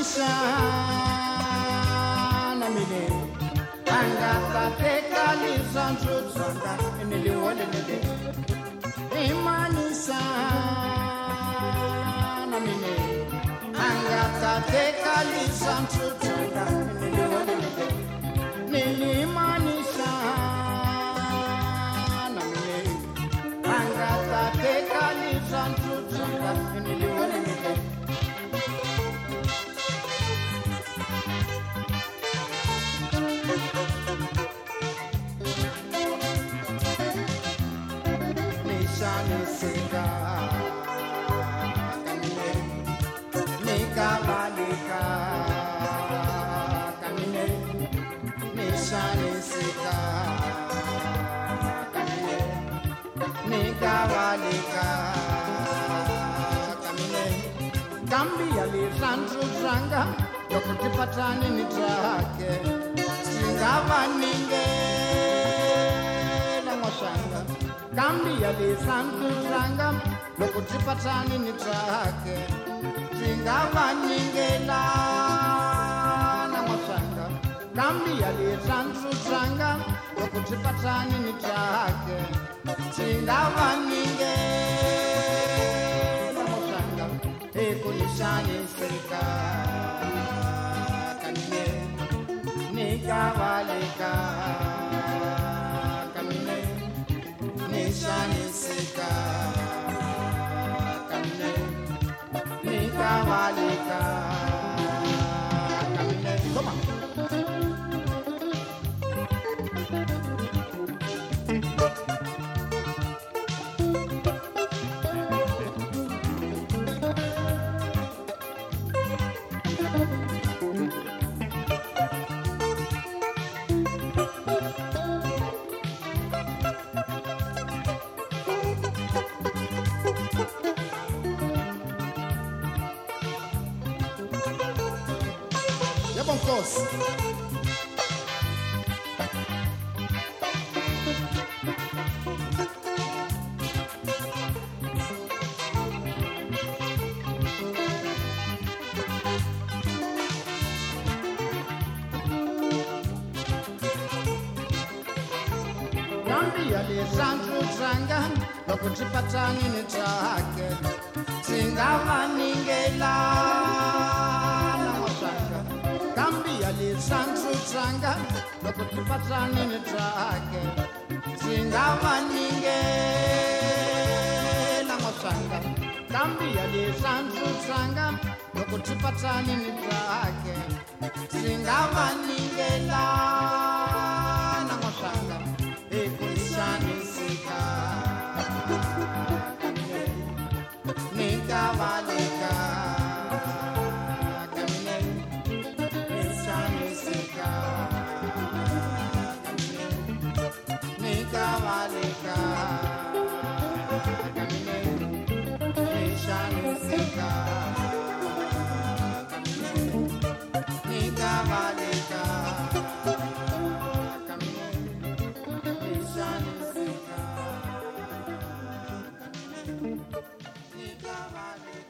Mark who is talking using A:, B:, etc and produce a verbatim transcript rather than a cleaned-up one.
A: Nilimaanisha na mimi angataka lizanzuzanga niliwole nile Nilimaanisha na mimi angataka lizanzuzanga niliwole nile Nilimaanisha na mimi angataka lizanzuzanga niliwole nile Nishanisika kamine nikabalika kamine nishanisika kamine nikabalika kamine kambi yalizanzuzanga yokutipatani nitrake singavaninge namashanga kambi yalizanzuzanga lokutipatani nitrake singavanyingela namashanga kambi yalizanzuzanga lokutipatani nitrake singavanyingela namashanga ekunishanisika kamine nikabalika kamine nishanisika kamine nikabalika kamine Come on. Of course. Kambi yalizanzuzanga lokutipatani nitrake singavaningela namashanga kambi yalizanzuzanga lokutipatani nitrake singavaningela namashanga kambi yalizanzuzanga lokutipatani nitrake singavaningela namashanga ekunishanisika kamine nikabalika kamine nishanisika kamine nikabalika kamine nishanisika kamine nikabalika Nishanisika, Nikavale.